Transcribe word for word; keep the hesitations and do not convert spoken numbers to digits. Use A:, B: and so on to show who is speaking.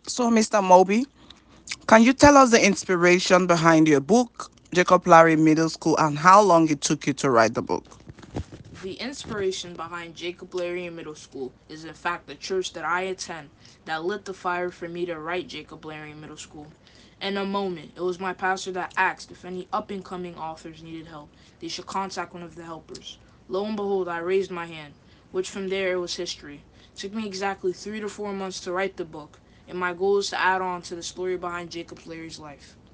A: So, mister Moby, can you tell us the inspiration behind your book, Jacob Larry Middle School, and how long it took you to write the book?
B: The inspiration behind Jacob Larian Middle School is in fact the church that I attend that lit the fire for me to write Jacob Larian Middle School. In a moment, it was my pastor that asked if any up and coming authors needed help, they should contact one of the helpers. Lo and behold, I raised my hand, which from there it was history. It took me exactly three to four months to write the book, and my goal is to add on to the story behind Jacob Larry's life.